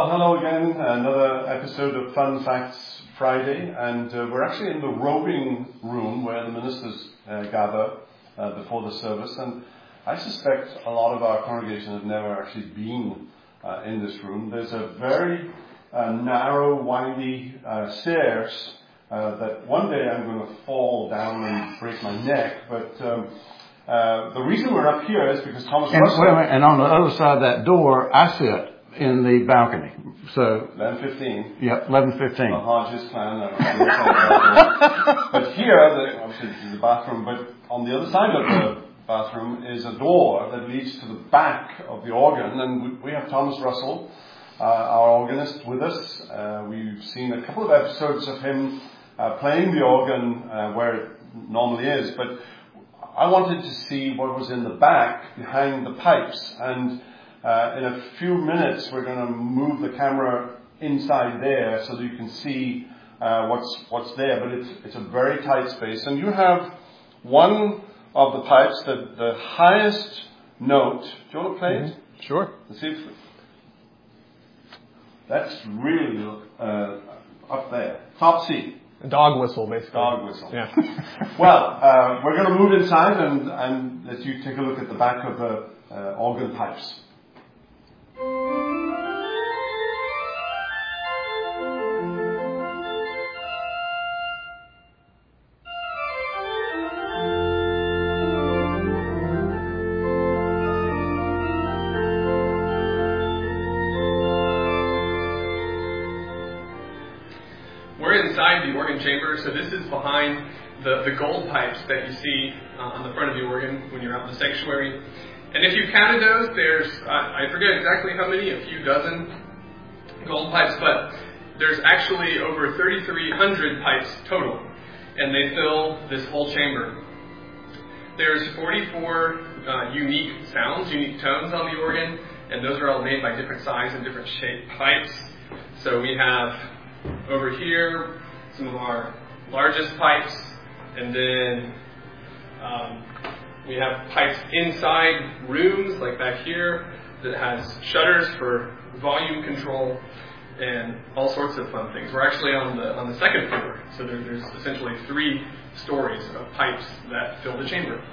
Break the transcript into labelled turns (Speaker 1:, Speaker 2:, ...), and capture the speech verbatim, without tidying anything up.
Speaker 1: Well, hello again. Another episode of Fun Facts Friday, and uh, we're actually in the robing room where the ministers uh, gather uh, before the service. And I suspect a lot of our congregation have never actually been uh, in this room. There's a very uh, narrow, windy uh, stairs uh, that one day I'm going to fall down and break my neck. But um, uh, the reason we're up here is because Thomas
Speaker 2: and,
Speaker 1: Russell...
Speaker 2: wait a minute, and on the other side of that door, I sit in the balcony. So
Speaker 1: eleven fifteen.
Speaker 2: Yeah, eleven fifteen.
Speaker 1: The Hodges clan. Uh, but here, the, obviously this is the bathroom, but on the other side of the bathroom is a door that leads to the back of the organ, and we, we have Thomas Russell, uh, our organist, with us. Uh, we've seen a couple of episodes of him uh, playing the organ uh, where it normally is, but I wanted to see what was in the back behind the pipes, and Uh, in a few minutes, we're going to move the camera inside there so that you can see uh, what's what's there. But it's it's a very tight space, and you have one of the pipes, the the highest note. Do you want to play
Speaker 3: mm-hmm.
Speaker 1: it?
Speaker 3: Sure.
Speaker 1: Let's see if that's really uh, up there, top C.
Speaker 3: A dog whistle, basically.
Speaker 1: Dog whistle.
Speaker 3: Yeah.
Speaker 1: Well, uh, we're going to move inside and and let you take a look at the back of the uh, organ pipes.
Speaker 4: Inside the organ chamber, so this is behind the, the gold pipes that you see uh, on the front of the organ when you're out in the sanctuary. And if you counted those, there's, uh, I forget exactly how many, a few dozen gold pipes, but there's actually over thirty-three hundred pipes total, and they fill this whole chamber. There's forty-four uh, unique sounds, unique tones on the organ, and those are all made by different size and different shaped pipes. So we have over here some of our largest pipes, and then um, we have pipes inside rooms, like back here, that has shutters for volume control and all sorts of fun things. We're actually on the on the second floor, so there, there's essentially three stories of pipes that fill the chamber.